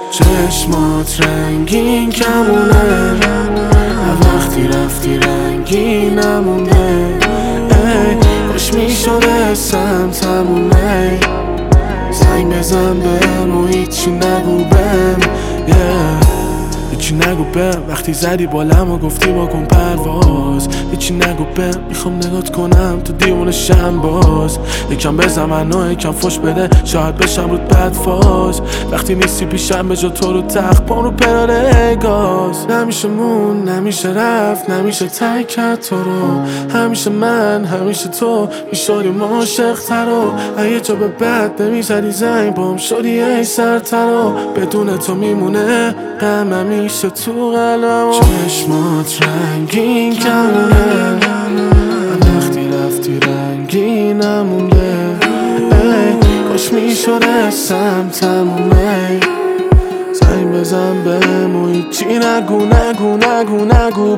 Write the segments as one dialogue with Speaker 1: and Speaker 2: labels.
Speaker 1: چشمات رنگین کمونه، وقتی رفتی رنگی نمونده. کاش میشد اسم تمومه. زنگ بزن بهم و هیچی نگو بهم، هیچی نگو بهم. وقتی زدی بالم و گفتی بکن پرواز، هیچی نگو بهم. میخوام نگات کنم تو دیوونه شم باز. یکم بزن منو یکم فش بده، شاید بشم رود بد فاز. وقتی نیستی پیشم به جا تو رو تخت پام رو پراره گاز. نمیشه مون نمیشه رفت نمیشه ترک کرد تو رو. همیشه من همیشه تو میشدیم عاشق ترا. اگه جا به بد نمیزدی زنگ بام شدی ای سرترا. بدون تو میمونه غم همیشه تو قلبم. چشمات رنگین کمونه، وقتی رفتی رنگی نمونده. کاش میشد اسم تمومه. زنگ بزن بهم و هیچی نگو نگو نگو نگو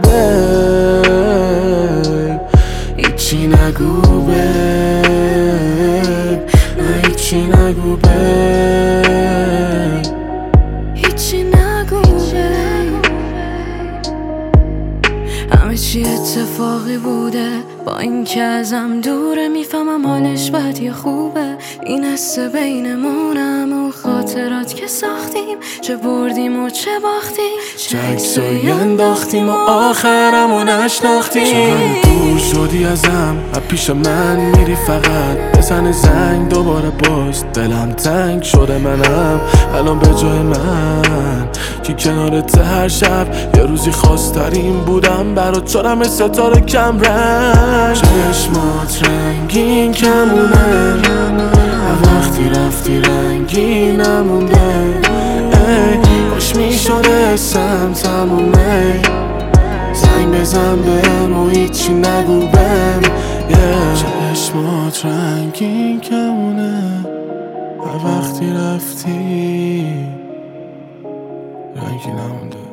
Speaker 1: بهم، هیچی نگو بهم، هیچی نگو بهم،
Speaker 2: هیچی نگو بهم. همه چی اتفاقی بوده، با اینکه ازم دوره میفهمم حالش بد یا خوبه. این حس بینمونم و خاطرات که ساختیم، چه بردیم و چه باختیم،
Speaker 1: چه عکسایی انداختیم و آخرمو نشناختیم. چقدر دور شدی ازم و پیش من میری فقط. بزن زنگ دوباره باز، دلم تنگ شده منم الان به جای من که کنارت هر شب. یه روزی خواسترین بودم برات شدم ستاره کم رنگ. چشمات رنگین کمونه، وقتی رفتی رنگی نمونده. کاش میشد اسم تمومه. زنگ بزن بهم و هیچی نگو بهم، چشمات رنگین کمونه، وقتی رفتی رنگی نمونده.